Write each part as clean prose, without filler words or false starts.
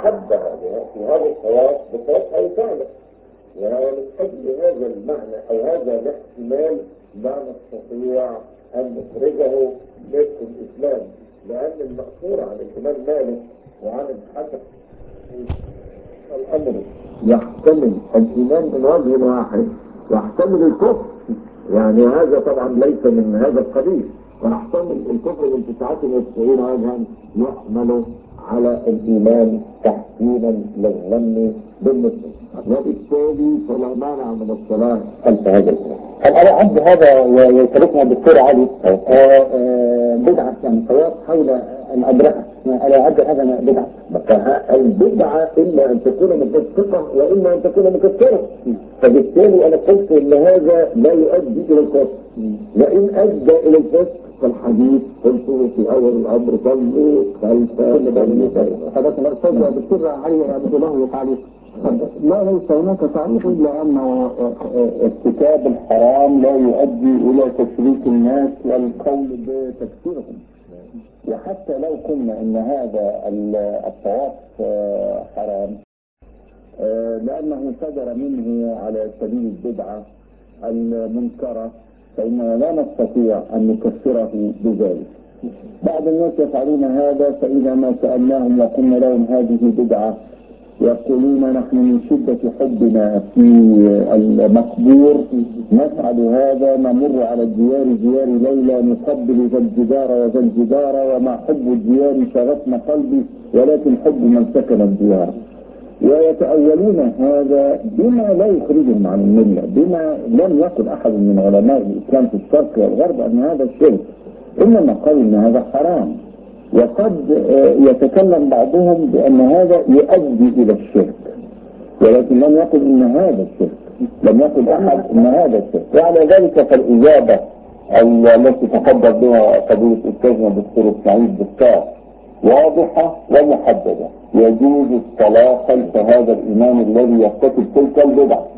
شبه في هذا الصواب بصواب هيكله، ومن أجل هذا المعنى أو هذا الاحتمال لا نستطيع أن نخرجه من الإسلام، لأن المأثور عن الإمام مالك وعن الحسن الأمر يحتمل الإيمان من وجه واحد يحتمل الكفر، يعني هذا طبعا ليس من هذا القبيل، ويحتمل الكفر من 99 وجها يحمل على الإيمان تحسينا للظن بالمسلم، وبالتالي فلا مانع من الصلاة خلف هذا الكلام. أنا أعد هذا ويشاركنا الدكتور علي بدعة يعني صواب حول الأدركة، ألا أعد هذا بدعة؟ البدعة إما أن تكون مفسقة وإما أن تكون مكفرة، فبالتالي أنا قلت إن هذا لا يؤدي إلى الكفر، وإن أدى إلى الفسق فالحديث قلت في أول الأمر صلوا خلف كل بني. حضرتك الأستاذ الدكتور علي عبد الله تعليق. لا ليس هناك تعليق إلا أنه ارتكاب الحرام لا يؤدي إلى تشريك الناس والقول بتكفيرهم، وحتى لو قلنا إن هذا الطواف حرام لأنه صدر منه على سبيل البدعة المنكرة فإننا لا نستطيع أن نكفره بذلك. بعض الناس يفعلون هذا، فإذا ما سألناهم وقلنا لهم هذه بدعة يقولون نحن من شدة حبنا في المقبور نفعل هذا، نمر على الديار ديار ليلى نقبل ذا الجدار وذا الجدار، وما حب الديار شغفنا قلبي ولكن حب من سكن الديار. ويتأولون هذا بما لا يخرجهم عن الملة، بما لم يقل أحد من علماء الإسلام في الشرق والغرب أن هذا الشرك، إنما قال إن هذا حرام. وقد يتكلم بعضهم بأن هذا يؤدي إلى الشرك، ولكن لم يقل إن هذا الشرك، لم يقل أحد إن هذا الشرك. وعلى ذلك فالإجابة التي تفضل بها فضيلة أستاذنا الدكتور إسماعيل بكار واضحة ومحددة، يجوز الصلاة خلف هذا الإمام الذي يرتكب تلك البدعة.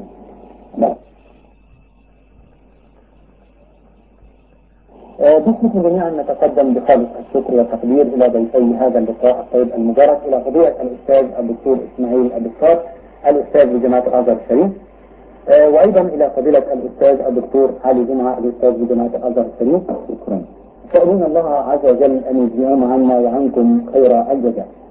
باسمكم جميعا نتقدم بخالص الشكر والتقدير الى ضيفي هذا اللقاء الطيب المبارك، الى فضيلة الاستاذ الدكتور اسماعيل البكار الاستاذ بجامعة الازهر الشريف، وايضا الى فضيلة الاستاذ الدكتور علي جمعة الاستاذ بجامعة الازهر الشريف. شكرا. سألون الله عز وجل ان يجزيهم عنا وعنكم خير الجزاء.